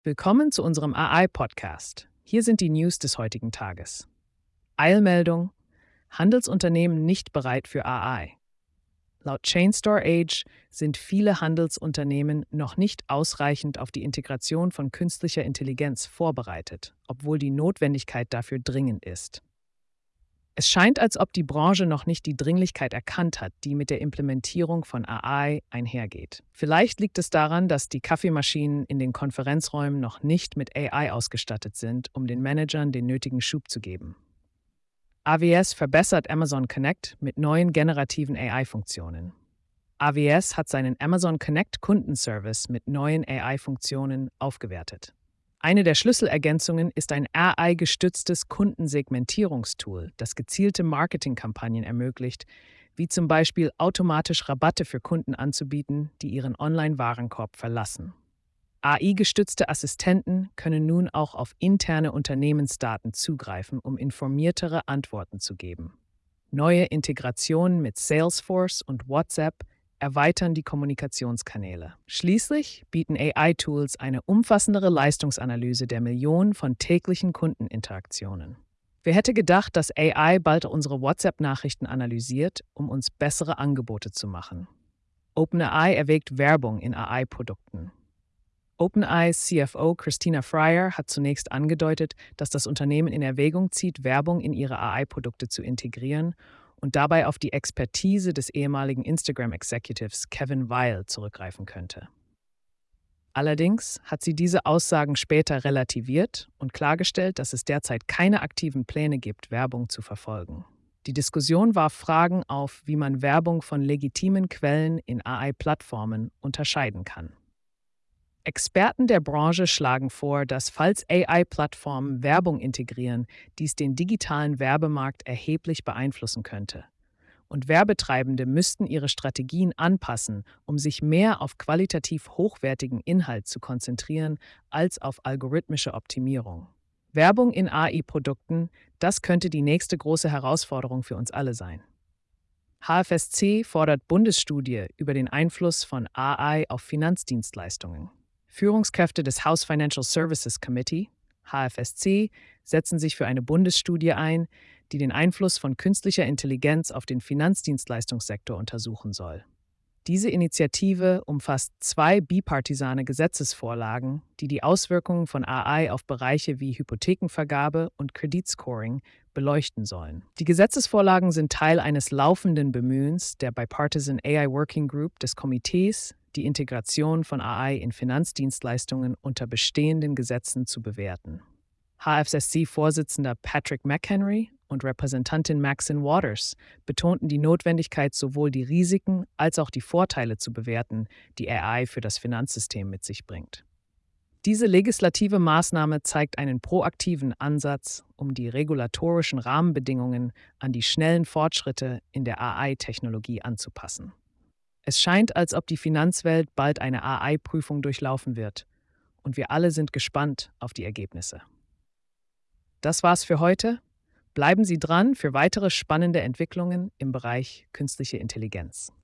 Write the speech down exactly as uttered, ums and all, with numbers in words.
Willkommen zu unserem A I-Podcast. Hier sind die News des heutigen Tages. Eilmeldung: Handelsunternehmen nicht bereit für A I. Laut Chainstore Age sind viele Handelsunternehmen noch nicht ausreichend auf die Integration von künstlicher Intelligenz vorbereitet, obwohl die Notwendigkeit dafür dringend ist. Es scheint, als ob die Branche noch nicht die Dringlichkeit erkannt hat, die mit der Implementierung von A I einhergeht. Vielleicht liegt es daran, dass die Kaffeemaschinen in den Konferenzräumen noch nicht mit A I ausgestattet sind, um den Managern den nötigen Schub zu geben. A W S verbessert Amazon Connect mit neuen generativen A I-Funktionen. A W S hat seinen Amazon Connect Kundenservice mit neuen A I-Funktionen aufgewertet. Eine der Schlüsselergänzungen ist ein A I-gestütztes Kundensegmentierungstool, das gezielte Marketingkampagnen ermöglicht, wie zum Beispiel automatisch Rabatte für Kunden anzubieten, die ihren Online-Warenkorb verlassen. A I-gestützte Assistenten können nun auch auf interne Unternehmensdaten zugreifen, um informiertere Antworten zu geben. Neue Integrationen mit Salesforce und WhatsApp erweitern die Kommunikationskanäle. Schließlich bieten A I-Tools eine umfassendere Leistungsanalyse der Millionen von täglichen Kundeninteraktionen. Wer hätte gedacht, dass A I bald unsere WhatsApp-Nachrichten analysiert, um uns bessere Angebote zu machen? OpenAI erwägt Werbung in A I-Produkten. OpenAI's C F O Christina Fryer hat zunächst angedeutet, dass das Unternehmen in Erwägung zieht, Werbung in ihre A I-Produkte zu integrieren und dabei auf die Expertise des ehemaligen Instagram-Executives Kevin Weil zurückgreifen könnte. Allerdings hat sie diese Aussagen später relativiert und klargestellt, dass es derzeit keine aktiven Pläne gibt, Werbung zu verfolgen. Die Diskussion warf Fragen auf, wie man Werbung von legitimen Quellen in A I-Plattformen unterscheiden kann. Experten der Branche schlagen vor, dass, falls A I-Plattformen Werbung integrieren, dies den digitalen Werbemarkt erheblich beeinflussen könnte. Und Werbetreibende müssten ihre Strategien anpassen, um sich mehr auf qualitativ hochwertigen Inhalt zu konzentrieren als auf algorithmische Optimierung. Werbung in A I-Produkten, das könnte die nächste große Herausforderung für uns alle sein. H F S C fordert Bundesstudie über den Einfluss von A I auf Finanzdienstleistungen. Führungskräfte des House Financial Services Committee, H F S C, setzen sich für eine Bundesstudie ein, die den Einfluss von künstlicher Intelligenz auf den Finanzdienstleistungssektor untersuchen soll. Diese Initiative umfasst zwei bipartisane Gesetzesvorlagen, die die Auswirkungen von A I auf Bereiche wie Hypothekenvergabe und Kreditscoring beleuchten sollen. Die Gesetzesvorlagen sind Teil eines laufenden Bemühens der Bipartisan A I Working Group des Komitees, die Integration von A I in Finanzdienstleistungen unter bestehenden Gesetzen zu bewerten. H F S C-Vorsitzender Patrick McHenry und Repräsentantin Maxine Waters betonten die Notwendigkeit, sowohl die Risiken als auch die Vorteile zu bewerten, die A I für das Finanzsystem mit sich bringt. Diese legislative Maßnahme zeigt einen proaktiven Ansatz, um die regulatorischen Rahmenbedingungen an die schnellen Fortschritte in der A I-Technologie anzupassen. Es scheint, als ob die Finanzwelt bald eine A I-Prüfung durchlaufen wird, und wir alle sind gespannt auf die Ergebnisse. Das war's für heute. Bleiben Sie dran für weitere spannende Entwicklungen im Bereich künstliche Intelligenz.